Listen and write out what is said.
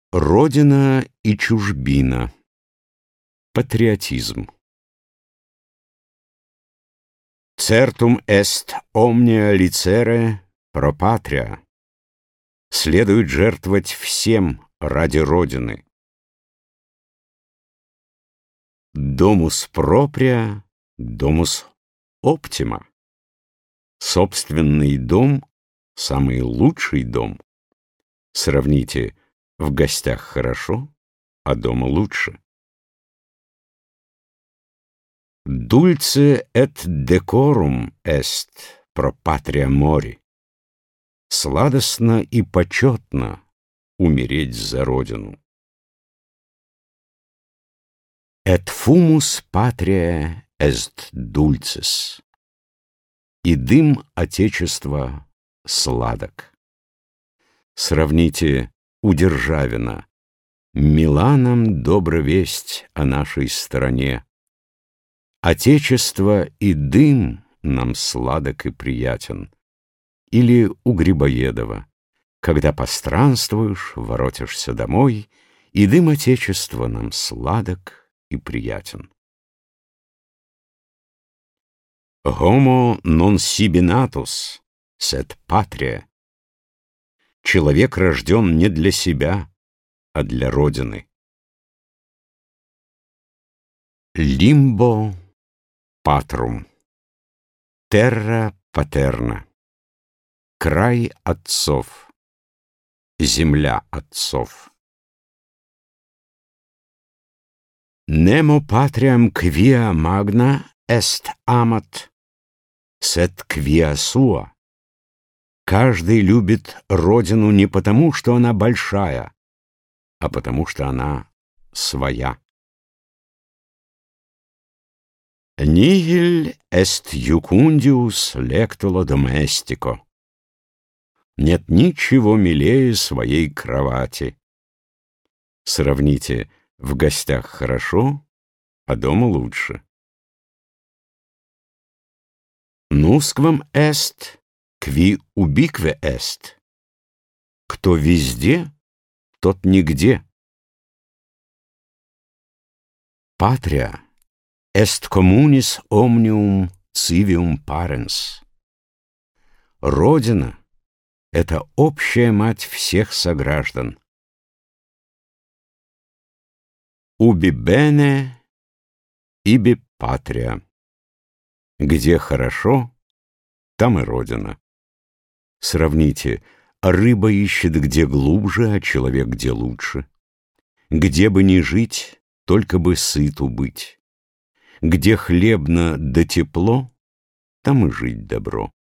Родина и чужбина. Патриотизм. Certum est omnia licere pro patria. Следует жертвовать всем ради Родины. Domus propria, domus optima. Собственный дом — самый лучший дом. Сравните: в гостях хорошо, а дома лучше. Dulce et decorum est pro patria mori. Сладостно и почетно умереть за Родину. Et fumus patria est dulcis. И дым Отечества сладок. Сравните: у Державина: мила нам добра весть о нашей стране. Отечество и дым нам сладок и приятен. Или у Грибоедова: когда постранствуешь, воротишься домой, и дым Отечества нам сладок и приятен. Homo non sibi natus, sed patria. Человек рожден не для себя, а для Родины. Limbo patrum. Terra paterna. Край отцов. Земля отцов. Nemo patriam quia magna est amat, sed quia sua. Каждый любит Родину не потому, что она большая, а потому, что она своя. Nihil est jucundius lectula domestico. Нет ничего милее своей кровати. Сравните: в гостях хорошо, а дома лучше. Nusquam est qui ubique est. Кто везде, тот нигде. Patria est communis omnium civium parens. Родина — это общая мать всех сограждан. Ubi bene, ibi patria. Где хорошо, там и Родина. Сравните: рыба ищет где глубже, а человек где лучше. Где бы ни жить, только бы сыту быть. Где хлебно да тепло, там и жить добро.